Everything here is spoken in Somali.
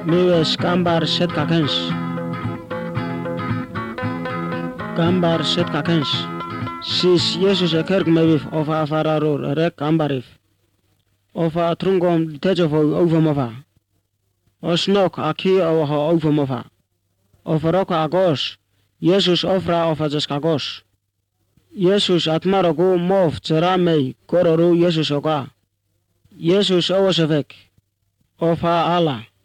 Miłeś gambar setka kęs. Gambar setka kęs. Sis Jezus kerk mewif ofa fararur rek gambarif. Ofa trungom tejovo overmova. Osnok aki oha overmova. Ofa roka agos. Jezus ofra ofa jaskagos. Yesus atmarogu mov ceramei kororu Yesus oga. Yesus owasevek. Ofa Allah.